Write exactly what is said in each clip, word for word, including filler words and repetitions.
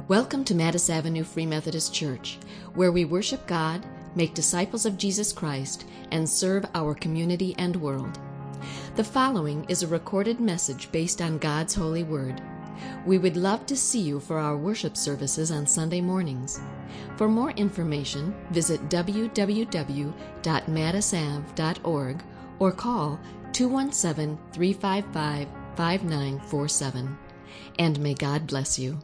Welcome to Mattis Avenue Free Methodist Church, where we worship God, make disciples of Jesus Christ, and serve our community and world. The following is a recorded message based on God's holy word. We would love to see you for our worship services on Sunday mornings. For more information, visit w w w dot mattis av dot org or call two one seven, three five five, five nine four seven. And may God bless you.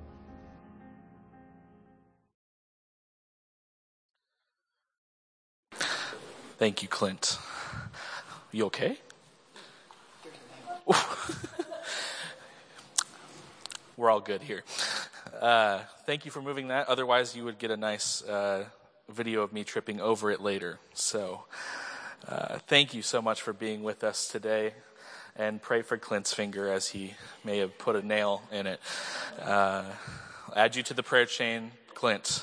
Thank you, Clint. You okay? We're all good here. Uh, thank you for moving that. Otherwise, you would get a nice uh, video of me tripping over it later. So uh, thank you so much for being with us today. And pray for Clint's finger as he may have put a nail in it. Uh, add you to the prayer chain, Clint.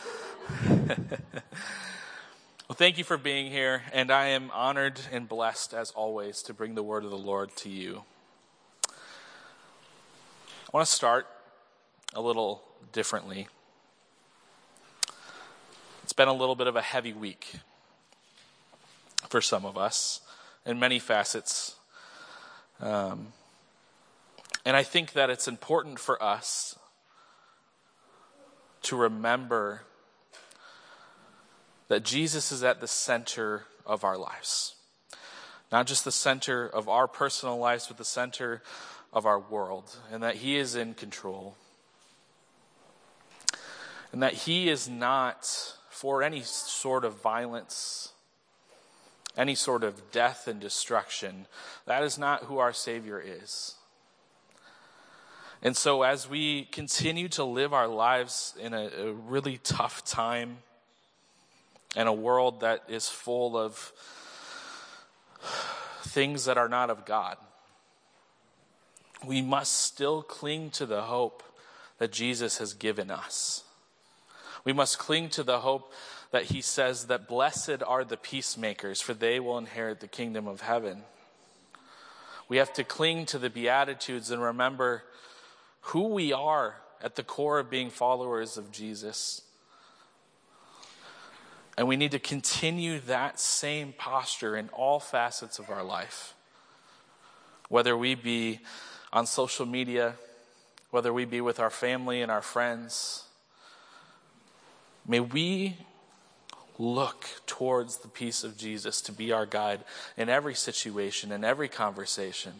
Well, thank you for being here, and I am honored and blessed, as always, to bring the word of the Lord to you. I want to start a little differently. It's been a little bit of a heavy week for some of us in many facets. Um, and I think that it's important for us to remember that Jesus is at the center of our lives. Not just the center of our personal lives, but the center of our world. And that he is in control. And that he is not for any sort of violence, any sort of death and destruction. That is not who our Savior is. And so as we continue to live our lives in a, a really tough time, in a world that is full of things that are not of God, we must still cling to the hope that Jesus has given us. We must cling to the hope that he says that blessed are the peacemakers, for they will inherit the kingdom of heaven. We have to cling to the Beatitudes and remember who we are at the core of being followers of Jesus. And we need to continue that same posture in all facets of our life. Whether we be on social media, whether we be with our family and our friends, may we look towards the peace of Jesus to be our guide in every situation, in every conversation.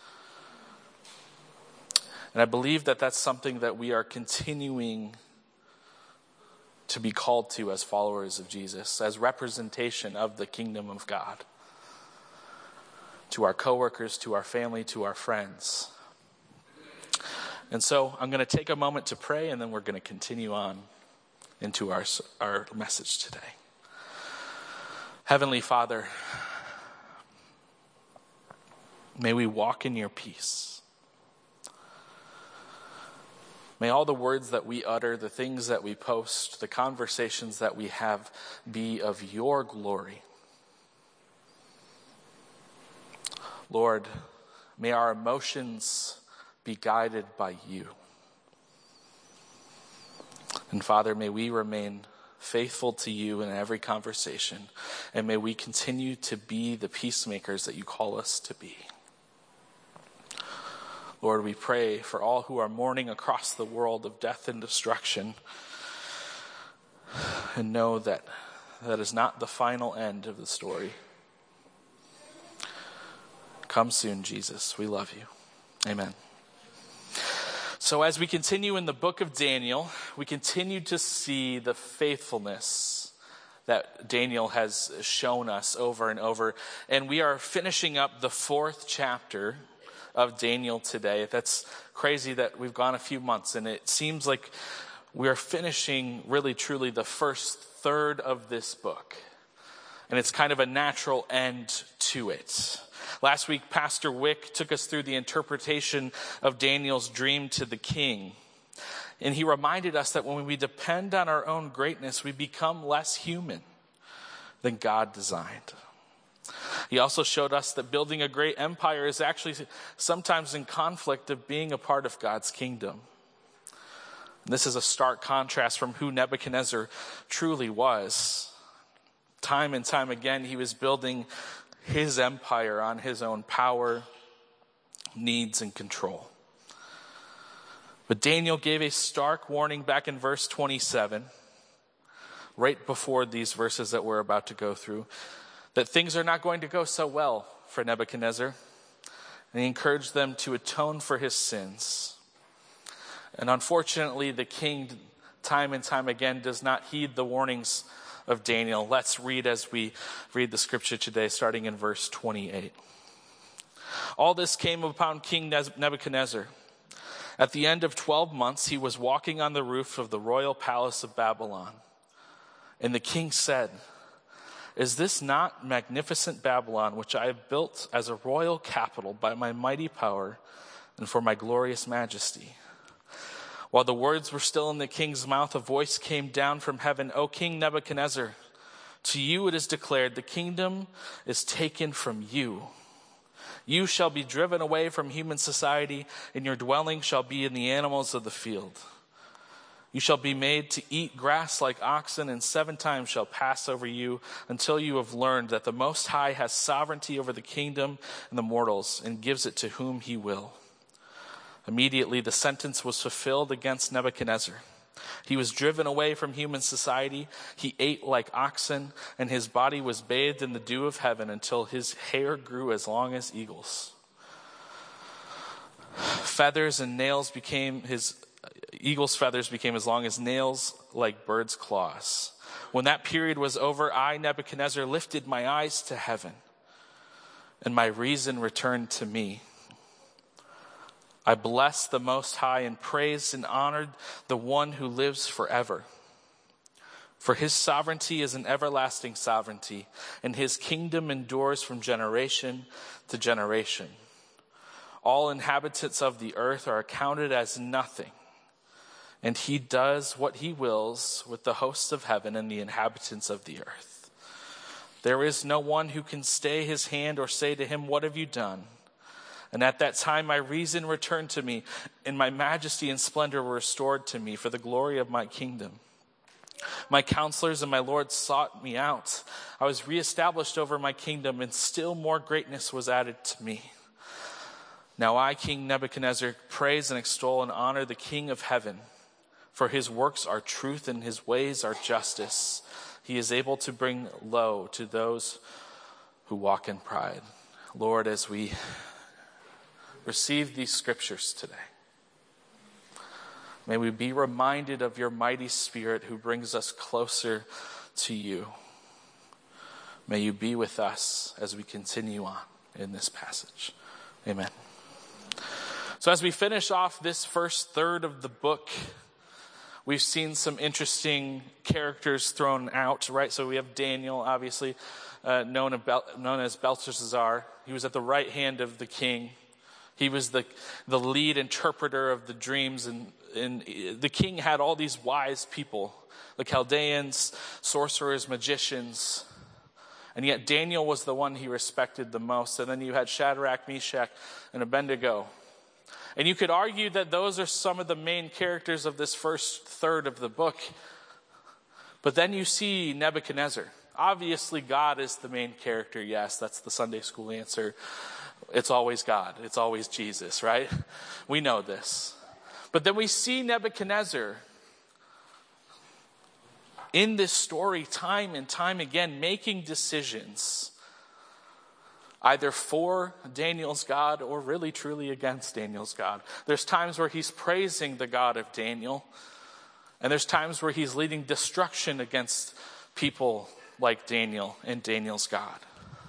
And I believe that that's something that we are continuing to be called to as followers of Jesus, as representation of the kingdom of God. To our coworkers, to our family, to our friends. And so I'm going to take a moment to pray, and then we're going to continue on into our, our message today. Heavenly Father, may we walk in your peace. May all the words that we utter, the things that we post, the conversations that we have be of your glory. Lord, may our emotions be guided by you. And Father, may we remain faithful to you in every conversation, and may we continue to be the peacemakers that you call us to be. Lord, we pray for all who are mourning across the world of death and destruction, and know that that is not the final end of the story. Come soon, Jesus. We love you. Amen. So as we continue in the book of Daniel, we continue to see the faithfulness that Daniel has shown us over and over. And we are finishing up the fourth chapter of Daniel today. That's crazy that we've gone a few months, and it seems like we are finishing really truly the first third of this book. And it's kind of a natural end to it. Last week, Pastor Wick took us through the interpretation of Daniel's dream to the king. And he reminded us that when we depend on our own greatness, we become less human than God designed. He also showed us that building a great empire is actually sometimes in conflict of being a part of God's kingdom. This is a stark contrast from who Nebuchadnezzar truly was. Time and time again, he was building his empire on his own power, needs, and control. But Daniel gave a stark warning back in verse twenty-seven, right before these verses that we're about to go through, that things are not going to go so well for Nebuchadnezzar. And he encouraged them to atone for his sins. And unfortunately, the king, time and time again, does not heed the warnings of Daniel. Let's read as we read the scripture today, starting in verse twenty-eight. All this came upon King Nebuchadnezzar. At the end of twelve months, he was walking on the roof of the royal palace of Babylon. And the king said, "Is this not magnificent Babylon, which I have built as a royal capital by my mighty power and for my glorious majesty?" While the words were still in the king's mouth, a voice came down from heaven, "O King Nebuchadnezzar, to you it is declared, the kingdom is taken from you. You shall be driven away from human society, and your dwelling shall be in the animals of the field. You shall be made to eat grass like oxen, and seven times shall pass over you until you have learned that the Most High has sovereignty over the kingdom and the mortals, and gives it to whom he will." Immediately the sentence was fulfilled against Nebuchadnezzar. He was driven away from human society. He ate like oxen, and his body was bathed in the dew of heaven until his hair grew as long as eagles. Feathers and nails became his, eagle's feathers became as long as nails, like birds' claws. When that period was over, I, Nebuchadnezzar, lifted my eyes to heaven, and my reason returned to me. I blessed the Most High and praised and honored the one who lives forever. For his sovereignty is an everlasting sovereignty, and his kingdom endures from generation to generation. All inhabitants of the earth are accounted as nothing, and he does what he wills with the hosts of heaven and the inhabitants of the earth. There is no one who can stay his hand or say to him, "What have you done?" And at that time my reason returned to me, and my majesty and splendor were restored to me for the glory of my kingdom. My counselors and my lords sought me out. I was reestablished over my kingdom, and still more greatness was added to me. Now I, King Nebuchadnezzar, praise and extol and honor the King of heaven, for his works are truth and his ways are justice. He is able to bring low to those who walk in pride. Lord, as we receive these scriptures today, may we be reminded of your mighty Spirit who brings us closer to you. May you be with us as we continue on in this passage. Amen. So as we finish off this first third of the book, we've seen some interesting characters thrown out, right? So we have Daniel, obviously, uh, known, about, known as Belteshazzar. He was at the right hand of the king. He was the, the lead interpreter of the dreams, and, and the king had all these wise people, the Chaldeans, sorcerers, magicians, and yet Daniel was the one he respected the most. And then you had Shadrach, Meshach, and Abednego. And you could argue that those are some of the main characters of this first third of the book. But then you see Nebuchadnezzar. Obviously, God is the main character. Yes, that's the Sunday school answer. It's always God. It's always Jesus, right? We know this. But then we see Nebuchadnezzar in this story time and time again making decisions either for Daniel's God or really truly against Daniel's God. There's times where he's praising the God of Daniel, and there's times where he's leading destruction against people like Daniel and Daniel's God.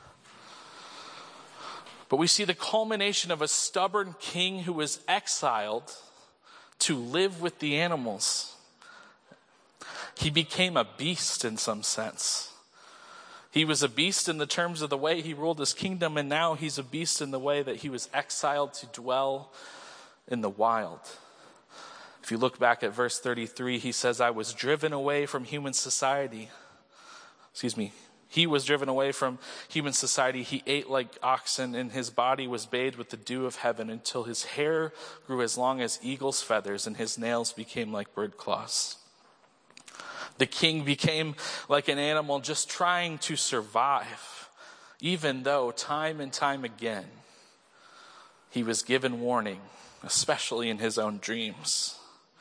But we see the culmination of a stubborn king who was exiled to live with the animals. He became a beast in some sense. He was a beast in the terms of the way he ruled his kingdom, and now he's a beast in the way that he was exiled to dwell in the wild. If you look back at verse thirty-three, he says, I was driven away from human society. Excuse me. He was driven away from human society. He ate like oxen, and his body was bathed with the dew of heaven until his hair grew as long as eagle's feathers and his nails became like bird claws. The king became like an animal just trying to survive, even though time and time again he was given warning, especially in his own dreams.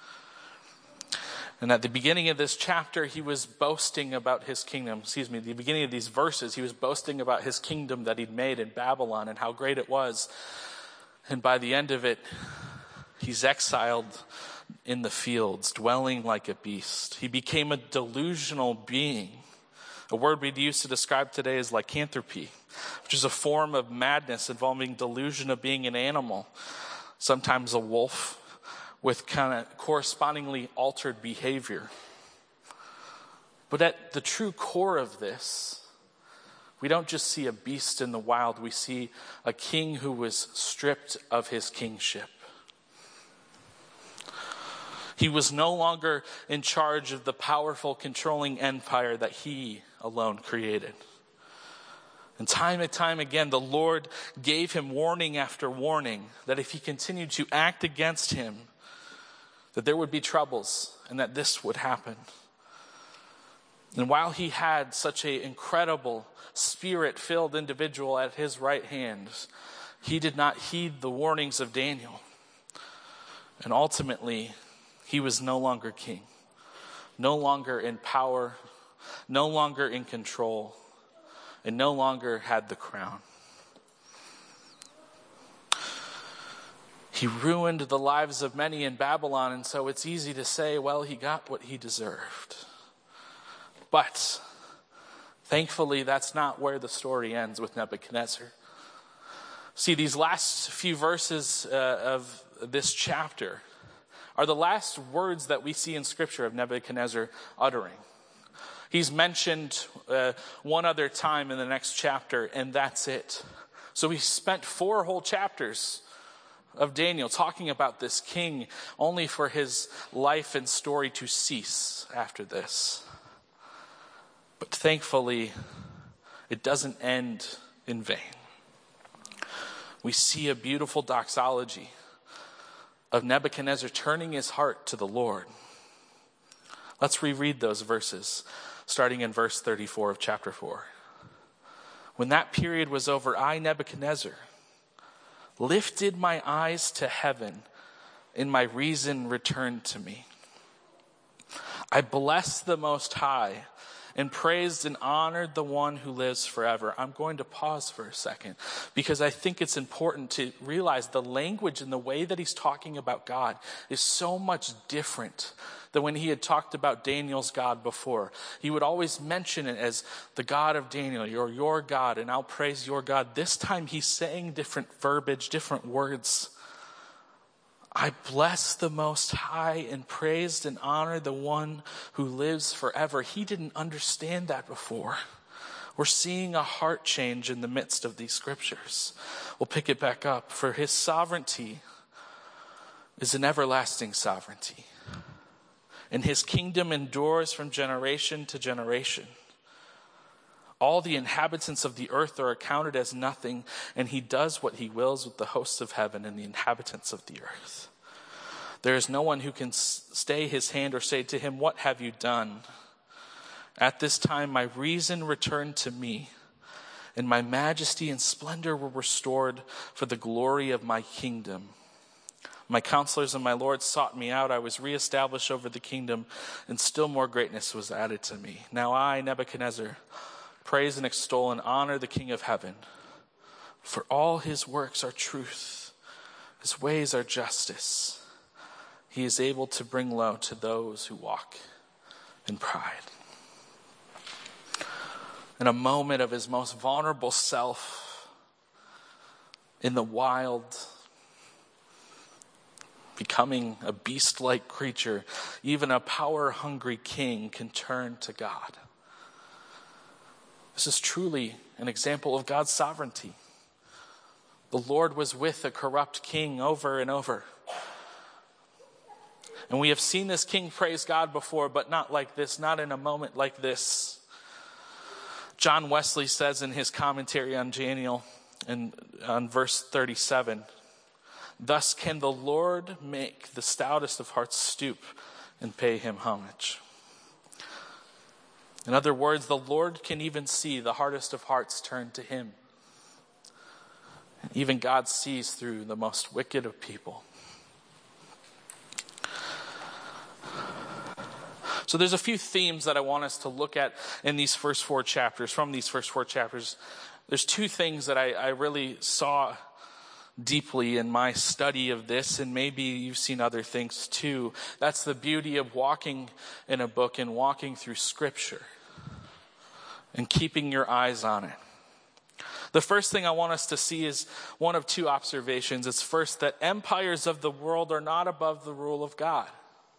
And at the beginning of this chapter, he was boasting about his kingdom. Excuse me, at the beginning of these verses, he was boasting about his kingdom that he'd made in Babylon and how great it was. And by the end of it, he's exiled in the fields, dwelling like a beast. He became a delusional being. A word we'd use to describe today is lycanthropy, which is a form of madness involving delusion of being an animal, sometimes a wolf, with kind of correspondingly altered behavior. But at the true core of this, we don't just see a beast in the wild, we see a king who was stripped of his kingship. He was no longer in charge of the powerful, controlling empire that he alone created. And time and time again, the Lord gave him warning after warning that if he continued to act against him, that there would be troubles and that this would happen. And while he had such an incredible spirit-filled individual at his right hand, he did not heed the warnings of Daniel. And ultimately, he was no longer king, no longer in power, no longer in control, and no longer had the crown. He ruined the lives of many in Babylon, and so it's easy to say, well, he got what he deserved. But thankfully, that's not where the story ends with Nebuchadnezzar. See, these last few verses uh, of this chapter are the last words that we see in Scripture of Nebuchadnezzar uttering. He's mentioned uh, one other time in the next chapter, and that's it. So we spent four whole chapters of Daniel talking about this king, only for his life and story to cease after this. But thankfully, it doesn't end in vain. We see a beautiful doxology of Nebuchadnezzar turning his heart to the Lord. Let's reread those verses, starting in verse thirty-four of chapter four. When that period was over, I, Nebuchadnezzar, lifted my eyes to heaven, and my reason returned to me. I blessed the Most High and praised and honored the one who lives forever. I'm going to pause for a second because I think it's important to realize the language and the way that he's talking about God is so much different than when he had talked about Daniel's God before. He would always mention it as the God of Daniel, you're your God, and I'll praise your God. This time he's saying different verbiage, different words. I bless the Most High and praised and honored the one who lives forever. He didn't understand that before. We're seeing a heart change in the midst of these scriptures. We'll pick it back up. For his sovereignty is an everlasting sovereignty, and his kingdom endures from generation to generation. All the inhabitants of the earth are accounted as nothing, and he does what he wills with the hosts of heaven and the inhabitants of the earth. There is no one who can stay his hand or say to him, what have you done? At this time my reason returned to me, and my majesty and splendor were restored for the glory of my kingdom. My counselors and my lords sought me out. I was reestablished over the kingdom, and still more greatness was added to me. Now I, Nebuchadnezzar, praise and extol and honor the King of heaven, for all his works are truth. His ways are justice. He is able to bring low to those who walk in pride. In a moment of his most vulnerable self, in the wild, becoming a beast-like creature, even a power-hungry king can turn to God. This is truly an example of God's sovereignty. The Lord was with a corrupt king over and over. And we have seen this king praise God before, but not like this, not in a moment like this. John Wesley says in his commentary on Daniel, in, on verse thirty-seven, thus can the Lord make the stoutest of hearts stoop and pay him homage. In other words, the Lord can even see the hardest of hearts turn to him. Even God sees through the most wicked of people. So there's a few themes that I want us to look at in these first four chapters, from these first four chapters. There's two things that I, I really saw deeply in my study of this, and maybe you've seen other things too. That's the beauty of walking in a book and walking through Scripture and keeping your eyes on it. The first thing I want us to see is one of two observations. It's first that empires of the world are not above the rule of God.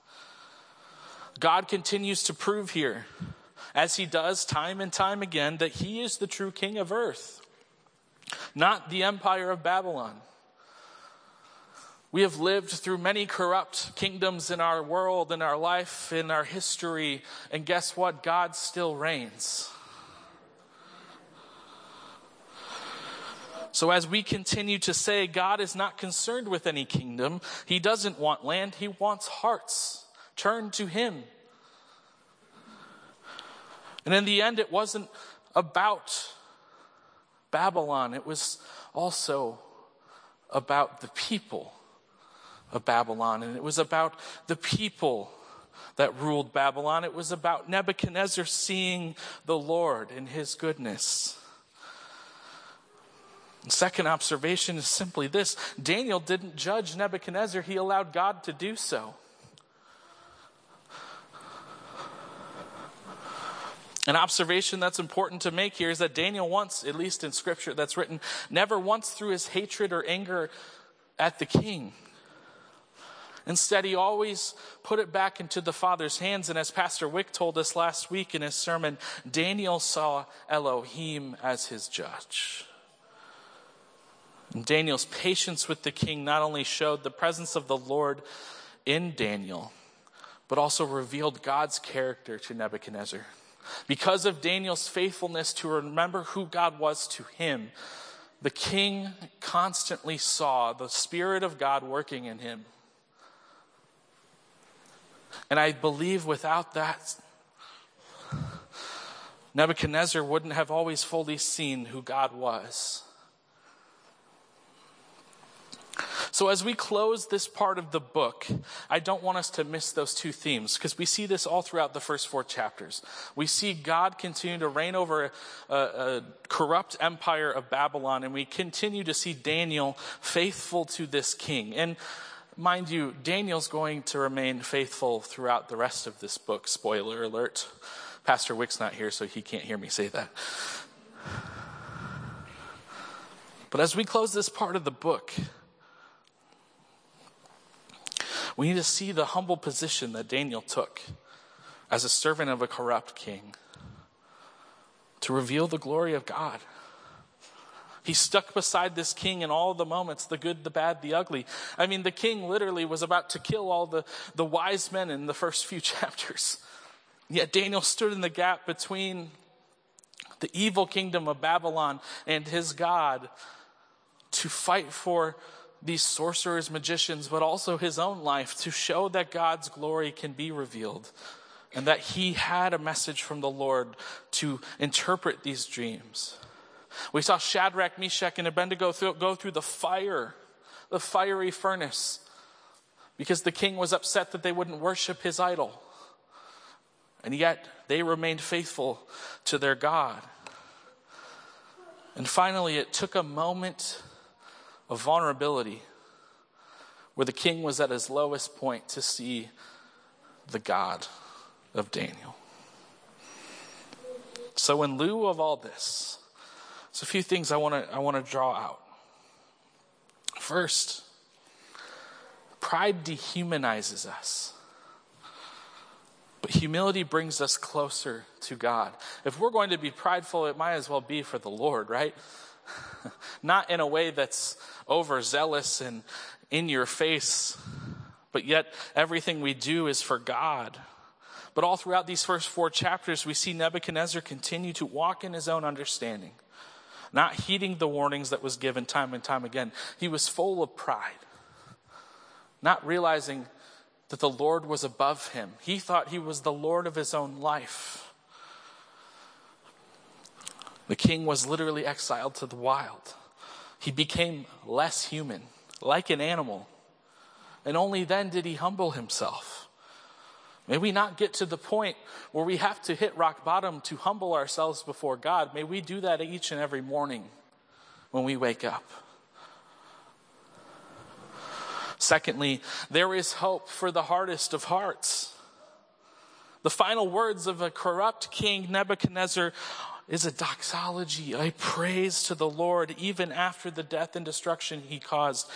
God continues to prove here, as he does time and time again, that he is the true king of earth, not the empire of Babylon. We have lived through many corrupt kingdoms in our world, in our life, in our history, and guess what? God still reigns. So as we continue to say, God is not concerned with any kingdom. He doesn't want land. He wants hearts. Turn to him. And in the end, it wasn't about Babylon. It was also about the people of Babylon. And it was about the people that ruled Babylon. It was about Nebuchadnezzar seeing the Lord in his goodness. The second observation is simply this: Daniel didn't judge Nebuchadnezzar. He allowed God to do so. An observation that's important to make here is that Daniel once, at least in scripture that's written, never once threw his hatred or anger at the king. Instead, he always put it back into the Father's hands. And as Pastor Wick told us last week in his sermon, Daniel saw Elohim as his judge. And Daniel's patience with the king not only showed the presence of the Lord in Daniel, but also revealed God's character to Nebuchadnezzar. Because of Daniel's faithfulness to remember who God was to him, the king constantly saw the Spirit of God working in him. And I believe without that, Nebuchadnezzar wouldn't have always fully seen who God was. So as we close this part of the book, I don't want us to miss those two themes, because we see this all throughout the first four chapters. We see God continue to reign over a, a corrupt empire of Babylon, and we continue to see Daniel faithful to this king. And mind you, Daniel's going to remain faithful throughout the rest of this book. Spoiler alert. Pastor Wick's not here, so he can't hear me say that. But as we close this part of the book, we need to see the humble position that Daniel took as a servant of a corrupt king to reveal the glory of God. He stuck beside this king in all the moments, the good, the bad, the ugly. I mean, the king literally was about to kill all the, the wise men in the first few chapters. Yet Daniel stood in the gap between the evil kingdom of Babylon and his God to fight for these sorcerers, magicians, but also his own life, to show that God's glory can be revealed and that he had a message from the Lord to interpret these dreams. We saw Shadrach, Meshach, and Abednego go through the fire, the fiery furnace, because the king was upset that they wouldn't worship his idol. And yet they remained faithful to their God. And finally, it took a moment of vulnerability where the king was at his lowest point to see the God of Daniel. So in lieu of all this, there's a few things I want to I want to draw out. First, pride dehumanizes us, but humility brings us closer to God. If we're going to be prideful, it might as well be for the Lord, right? Not in a way that's overzealous and in your face, but yet everything we do is for God. But all throughout these first four chapters, we see Nebuchadnezzar continue to walk in his own understanding, not heeding the warnings that was given time and time again. He was full of pride, not realizing that the Lord was above him. He thought he was the Lord of his own life. The king was literally exiled to the wild. He became less human, like an animal. And only then did he humble himself. May we not get to the point where we have to hit rock bottom to humble ourselves before God. May we do that each and every morning when we wake up. Secondly, there is hope for the hardest of hearts. The final words of a corrupt king, Nebuchadnezzar, is a doxology, a praise to the Lord, even after the death and destruction he caused.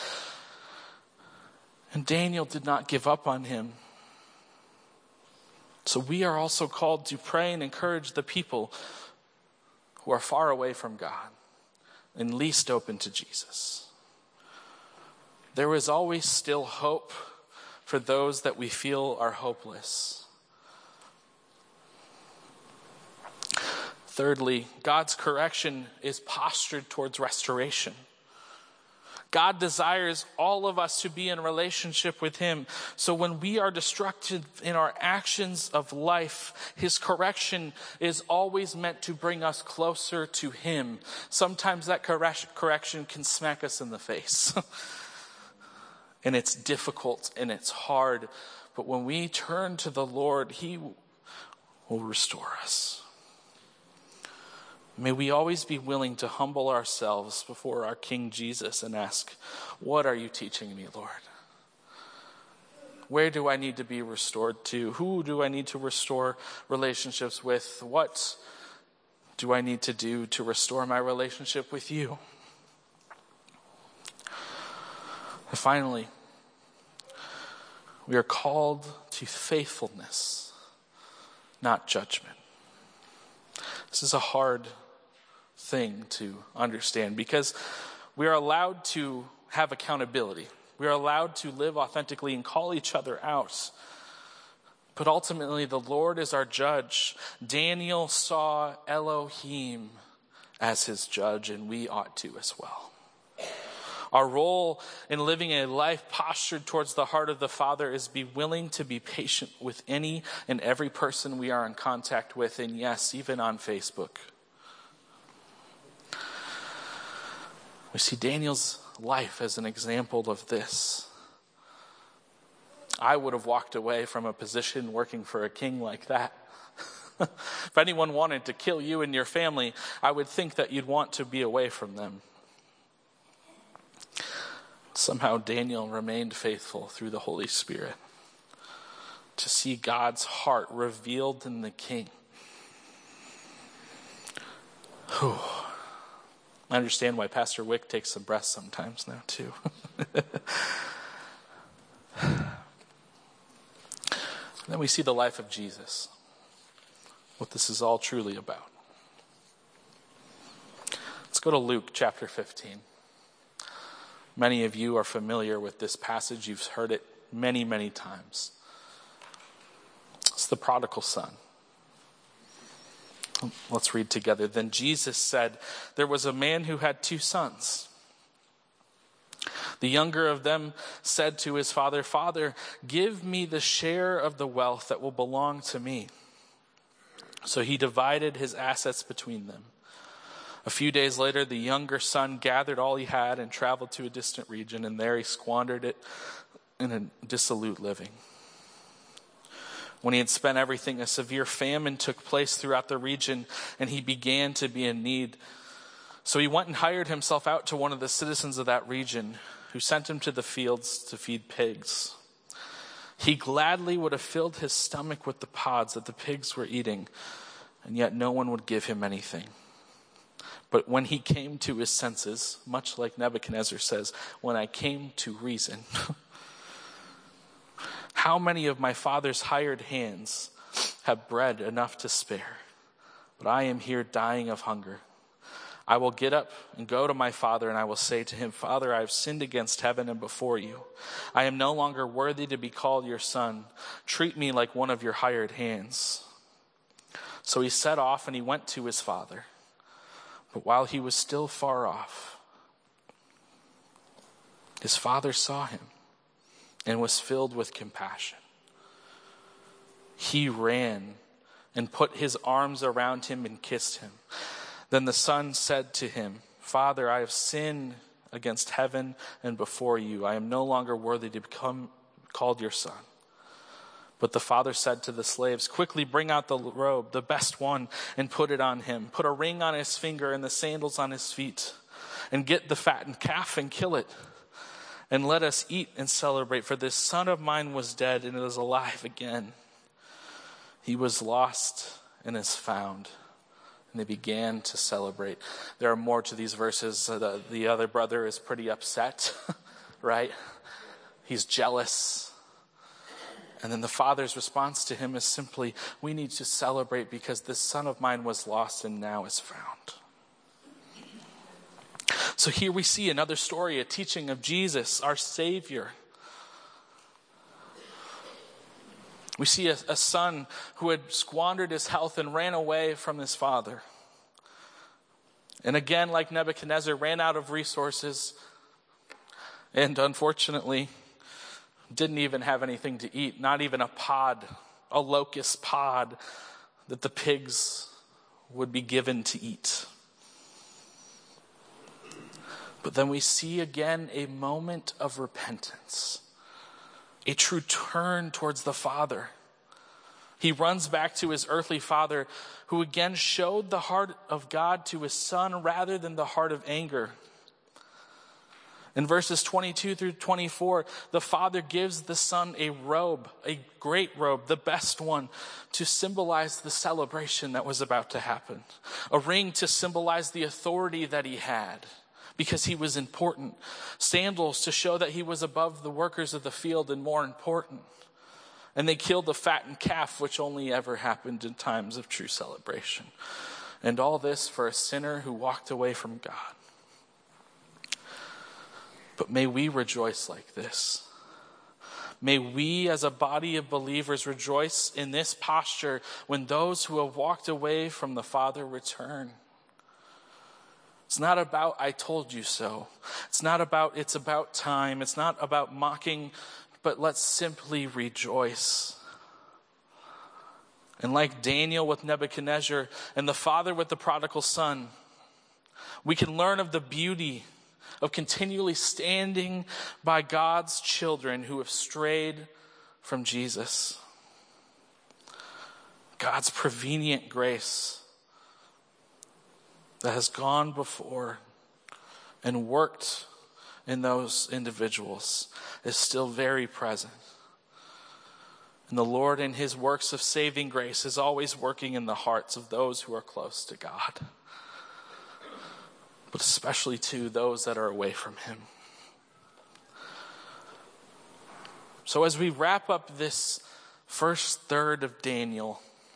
And Daniel did not give up on him. So we are also called to pray and encourage the people who are far away from God and least open to Jesus. There is always still hope for those that we feel are hopeless. Thirdly, God's correction is postured towards restoration. God desires all of us to be in relationship with him. So when we are destructive in our actions of life, his correction is always meant to bring us closer to him. Sometimes that correction can smack us in the face. And it's difficult and it's hard. But when we turn to the Lord, he will restore us. May we always be willing to humble ourselves before our King Jesus and ask, what are you teaching me, Lord? Where do I need to be restored to? Who do I need to restore relationships with? What do I need to do to restore my relationship with you? And finally, we are called to faithfulness, not judgment. This is a hard thing to understand because we are allowed to have accountability. We are allowed to live authentically and call each other out. But ultimately, the Lord is our judge. Daniel saw Elohim as his judge, and we ought to as well. Our role in living a life postured towards the heart of the Father is be willing to be patient with any and every person we are in contact with, and yes, even on Facebook. We see Daniel's life as an example of this. I would have walked away from a position working for a king like that. If anyone wanted to kill you and your family, I would think that you'd want to be away from them. Somehow Daniel remained faithful through the Holy Spirit to see God's heart revealed in the king. Whew. I understand why Pastor Wick takes some breaths sometimes now too. Then we see the life of Jesus, what this is all truly about. Let's go to Luke chapter fifteen. Many of you are familiar with this passage. You've heard it many, many times. It's the prodigal son. Let's read together. Then Jesus said, there was a man who had two sons. The younger of them said to his father, Father, give me the share of the wealth that will belong to me. So he divided his assets between them. A few days later, the younger son gathered all he had and traveled to a distant region, and there he squandered it in a dissolute living. When he had spent everything, a severe famine took place throughout the region, and he began to be in need. So he went and hired himself out to one of the citizens of that region, who sent him to the fields to feed pigs. He gladly would have filled his stomach with the pods that the pigs were eating, and yet no one would give him anything. But when he came to his senses, much like Nebuchadnezzar says, when I came to reason, how many of my father's hired hands have bread enough to spare? But I am here dying of hunger. I will get up and go to my father, and I will say to him, Father, I have sinned against heaven and before you. I am no longer worthy to be called your son. Treat me like one of your hired hands. So he set off and he went to his father. But while he was still far off, his father saw him and was filled with compassion. He ran and put his arms around him and kissed him. Then the son said to him, Father, I have sinned against heaven and before you. I am no longer worthy to become called your son. But the father said to the slaves, quickly bring out the robe, the best one, and put it on him. Put a ring on his finger and the sandals on his feet. And get the fattened calf and kill it. And let us eat and celebrate. For this son of mine was dead and is alive again. He was lost and is found. And they began to celebrate. There are more to these verses. The, the other brother is pretty upset, right? He's jealous. And then the father's response to him is simply, we need to celebrate because this son of mine was lost and now is found. So here we see another story, a teaching of Jesus, our Savior. We see a, a son who had squandered his health and ran away from his father. And again, like Nebuchadnezzar, ran out of resources and unfortunately didn't even have anything to eat, not even a pod, a locust pod that the pigs would be given to eat. But then we see again a moment of repentance. A true turn towards the Father. He runs back to his earthly father, who again showed the heart of God to his son rather than the heart of anger. In verses twenty-two through twenty-four, the father gives the son a robe, a great robe, the best one, to symbolize the celebration that was about to happen. A ring to symbolize the authority that he had, because he was important. Sandals to show that he was above the workers of the field and more important. And they killed the fattened calf, which only ever happened in times of true celebration. And all this for a sinner who walked away from God. But may we rejoice like this. May we as a body of believers rejoice in this posture when those who have walked away from the Father return. It's not about, I told you so. It's not about, it's about time. It's not about mocking, but let's simply rejoice. And like Daniel with Nebuchadnezzar and the father with the prodigal son, we can learn of the beauty of continually standing by God's children who have strayed from Jesus. God's prevenient grace that has gone before and worked in those individuals is still very present. And the Lord in his works of saving grace is always working in the hearts of those who are close to God. But especially to those that are away from him. So as we wrap up this first third of Daniel,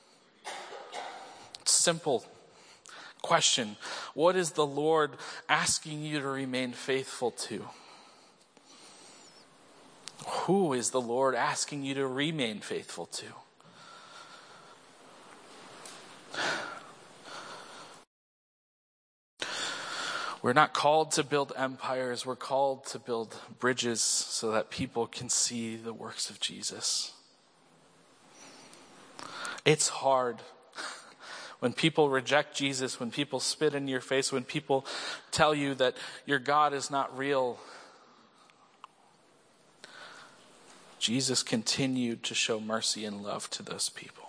simple question. What is the Lord asking you to remain faithful to? Who is the Lord asking you to remain faithful to? We're not called to build empires. We're called to build bridges so that people can see the works of Jesus. It's hard. When people reject Jesus, when people spit in your face, when people tell you that your God is not real, Jesus continued to show mercy and love to those people.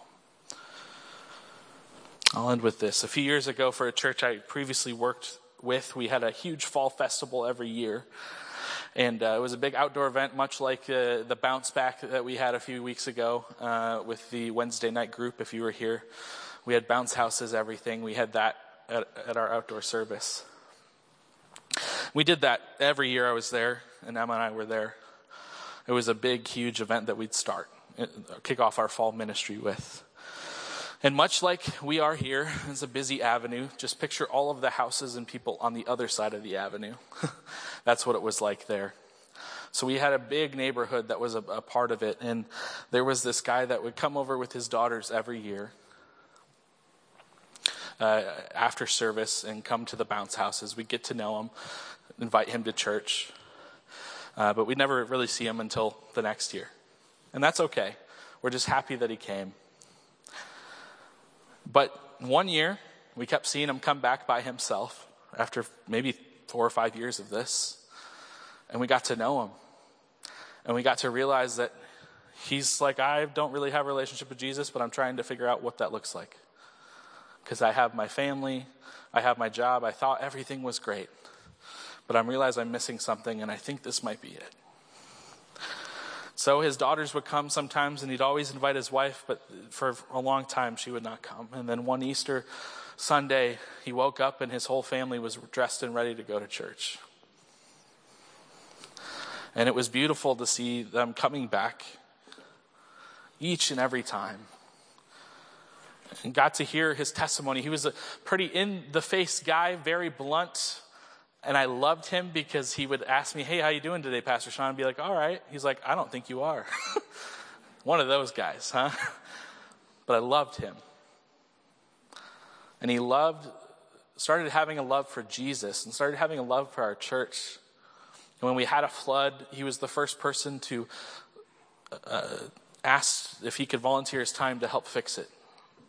I'll end with this. A few years ago, for a church I previously worked with, we had a huge fall festival every year. And uh, it was a big outdoor event, much like uh, the bounce back that we had a few weeks ago uh, with the Wednesday night group, if you were here. We had bounce houses, everything. We had that at, at our outdoor service. We did that every year I was there, and Emma and I were there. It was a big, huge event that we'd start, kick off our fall ministry with. And much like we are here, it's a busy avenue. Just picture all of the houses and people on the other side of the avenue. That's what it was like there. So we had a big neighborhood that was a, a part of it. And there was this guy that would come over with his daughters every year uh, after service and come to the bounce houses. We'd get to know him, invite him to church. Uh, but we'd never really see him until the next year. And that's okay. We're just happy that he came. But one year, we kept seeing him come back by himself after maybe four or five years of this. And we got to know him. And we got to realize that he's like, I don't really have a relationship with Jesus, but I'm trying to figure out what that looks like. Because I have my family, I have my job, I thought everything was great. But I realize I'm missing something, and I think this might be it. So his daughters would come sometimes, and he'd always invite his wife, but for a long time she would not come. And then one Easter Sunday, he woke up and his whole family was dressed and ready to go to church. And it was beautiful to see them coming back each and every time. And got to hear his testimony. He was a pretty in-the-face guy, very blunt. And I loved him because he would ask me, hey, how you doing today, Pastor Sean? I'd be like, all right. He's like, I don't think you are. One of those guys, huh? But I loved him. And he loved, started having a love for Jesus and started having a love for our church. And when we had a flood, he was the first person to uh, ask if he could volunteer his time to help fix it.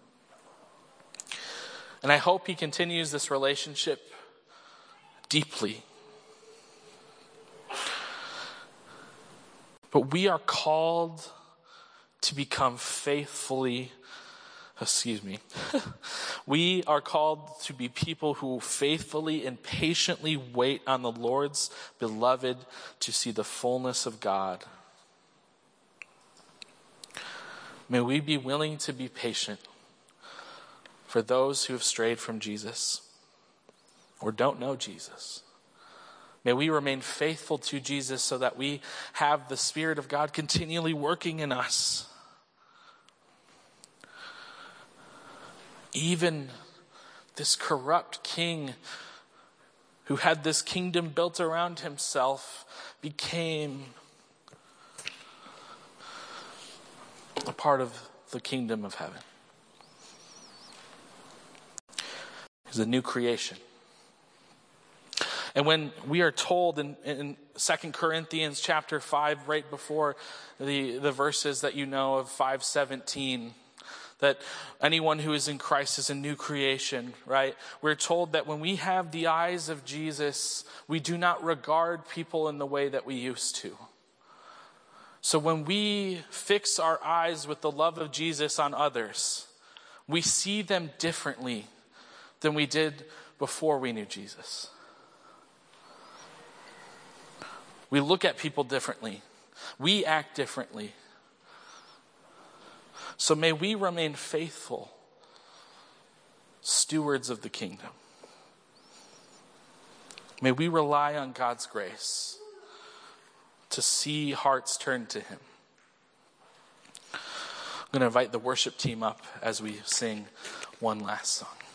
And I hope he continues this relationship deeply. But we are called to become faithfully, excuse me, we are called to be people who faithfully and patiently wait on the Lord's beloved to see the fullness of God. May we be willing to be patient for those who have strayed from Jesus or don't know Jesus. May we remain faithful to Jesus so that we have the Spirit of God continually working in us. Even this corrupt king who had this kingdom built around himself became a part of the kingdom of heaven. He's a new creation. And when we are told in, in Second Corinthians chapter five, right before the, the verses that you know of, five seventeen, that anyone who is in Christ is a new creation, right? We're told that when we have the eyes of Jesus, we do not regard people in the way that we used to. So when we fix our eyes with the love of Jesus on others, we see them differently than we did before we knew Jesus. We look at people differently. We act differently. So may we remain faithful stewards of the kingdom. May we rely on God's grace to see hearts turn to him. I'm going to invite the worship team up as we sing one last song.